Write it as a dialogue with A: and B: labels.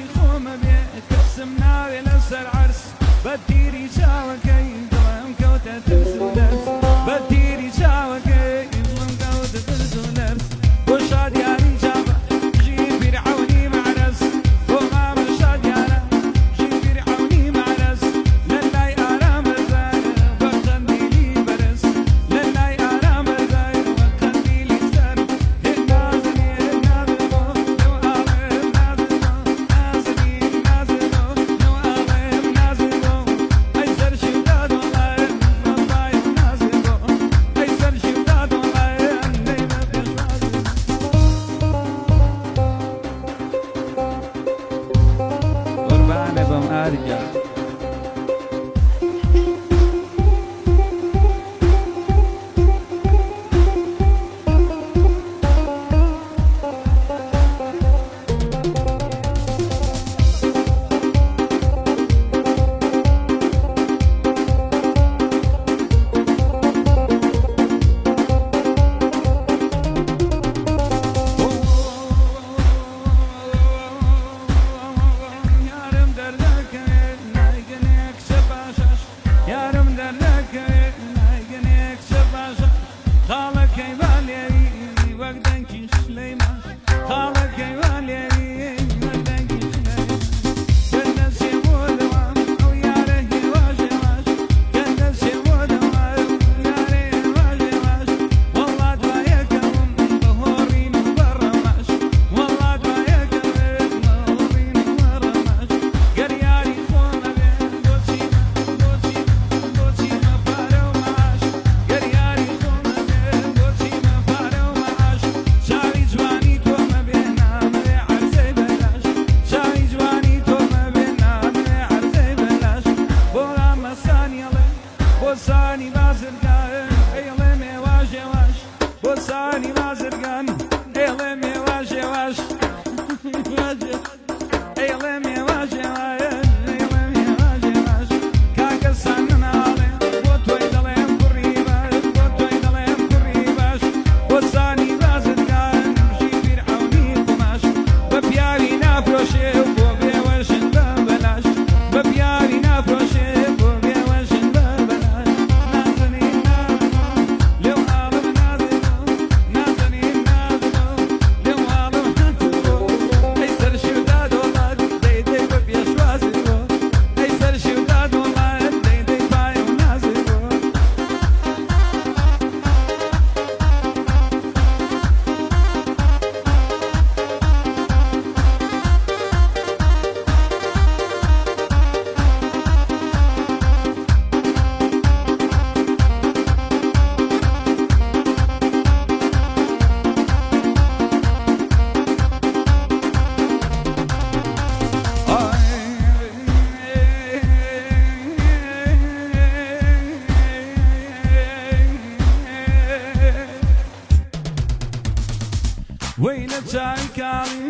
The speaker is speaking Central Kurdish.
A: خۆم بێ کەسم ناوێ لەسەر عەرس بە تیری چاوەکەی دڵم کەوتە ترس و لەرز بە تیری چاوەکەی دڵم کەوتە ترس و لەرز بۆ شادیاری جابە ژی فیرعەونی مەعرەز بۆ مامە شادیارە ژی فیرعەونی مەعرەز لەلای ئارامەزایە بە قەندیلی بەرز لەلای ئارامەزایە بە قەندیلی سەر هێ نازنێ نازنۆ لەو ئاڵێم نازنۆ نازنی نازنۆ لەو ئاڵێم نازنۆ ئەی سەرشی دا دۆڵایە مەڵایە نازنۆ ئەی سەرشی دا دۆڵایە نەیمە پێشوازنۆ قوربانە بەم ئارگە یارم دەردەکەوێت نایگەنێک چە باشەش یارم دەردەکەوێت نایگەنێک چە باشە خاڵەکەی با لێوی وەک دەنگی سلەیمان خاڵەکەی با لێوی وەک دەنگی سلەیمان گەندەسێ بۆ دەوام ئەو یارە هێواش هێواش گەندەسێ بۆ دەوام یارە هێواش هێواش وەڵا دوایەکەوم بە هۆڕین و بە ڕەماش وەڵا دوایەکەوێت بە هۆڕین و بە ڕەماش گەر یاری خۆمە بێ بۆچیمە بۆچیمە پارە و مەعاش گەر یاری خۆمە بێ بۆچیمە پارە و مەعاش چاوی جوانی تۆمە بێ نامەوێ عەرزەی بەلاش چاوی جوانی تۆمە بێ نامەوێ عەرزەی بەلاش بۆ ئامەسانیەڵێ بۆ سانی بازرگان ئەیڵێ مێواژ هێواش بۆ سانی بازرگان ئەیڵێ مێواژ هێواش ئەیڵێ مێواژ هێواش ئەیڵێ مێواژ هێواش کاکەسان مناڵێ بۆ تۆی دەڵێم کوڕی باش بۆ تۆی دەڵێم کوڕی باش بۆ سانی بازرگان ژی فیرعەونی قوماش بە پیاوی نافرۆشێ و بۆ بێوەژن بە بەلاش بە پیاوی نافرۆشێ بۆ بێوەژن بە بەلاش نازنین نازنۆ لێو ئاڵم نازنۆ نازنین نازنۆ لێو ئاڵم نازنۆ ئەی سەرشی و دادۆڵات دەیدەی بە پێشوازنۆ ئەی سەرشی و دادۆڵات دەیدەی پایە و نازنۆ وەی لە چاوی کاڵی